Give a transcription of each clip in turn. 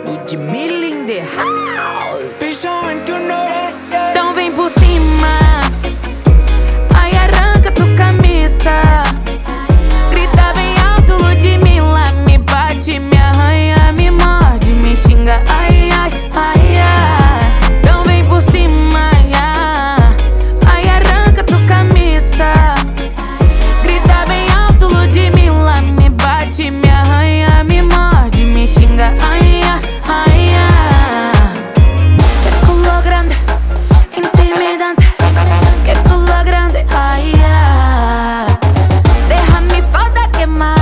Lud Mil in the house. Piso 21. Então vem por cima, aí arranca tu camisa. Grita bem alto, Ludmilla. Me bate, me arranha, me morde, me xinga. Ai, ai, ai, ai. Então vem por cima, aí arranca tu camisa. Grita bem alto, Ludmilla. Me bate, me arranha, me morde, me xinga. Ai, ai, ai, ai. Que culo grande, intimidante. Que culo grande, ai, ai. Deja mi falda quemar.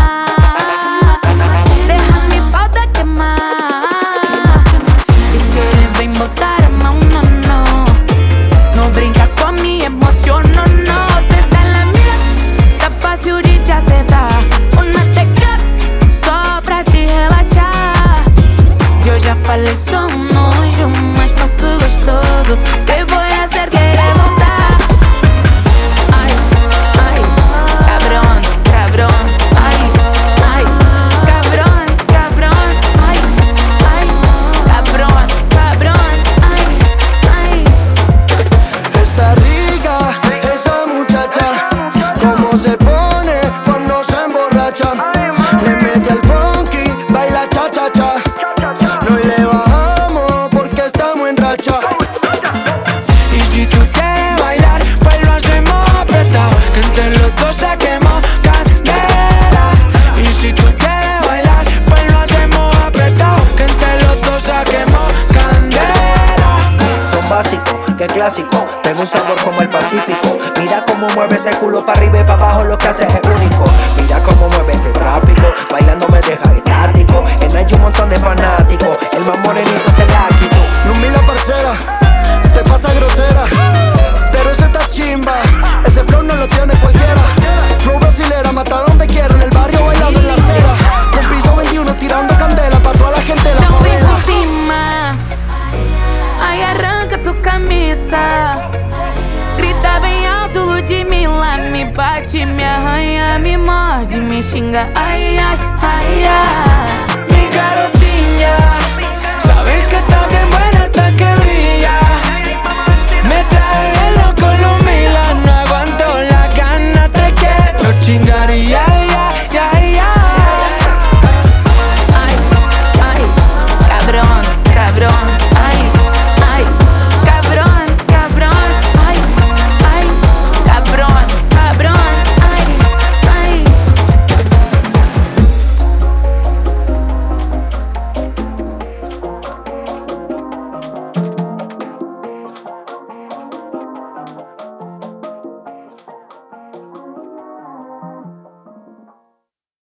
Deja mi falda quemar. E se ele vem botar a mão, não, não. Não brinca com a minha emoção, não, não. Cê está na mira, tá fácil de te acertar. Uma tecla só pra te relaxar. Eu já falei, sou um nojo, mas faço gostoso. Que vou fazer querer voltar. Ai, ai, cabrón, cabrón. Ai, ai, cabrón, cabrón. Ai, ai, cabrón, cabrón. Ai, ai. Está rica esa muchacha, cómo se pone cuando se emborracha. Le mete al funky, baila cha cha cha. No le bajamos porque estamos en racha. Y si tú quieres bailar, pues lo hacemos apretado, que entre los dos saquemos candela. Y si tú quieres bailar, pues lo hacemos apretado, que entre los dos saquemos candela. Son básicos, que clásico. Tengo un sabor como el Pacífico. Mira cómo mueve ese culo para arriba y para abajo, lo que hace es único. Mira cómo mueve ese tráfico, bailando me deja estático. En hay un montón de fanáticos, el más morenito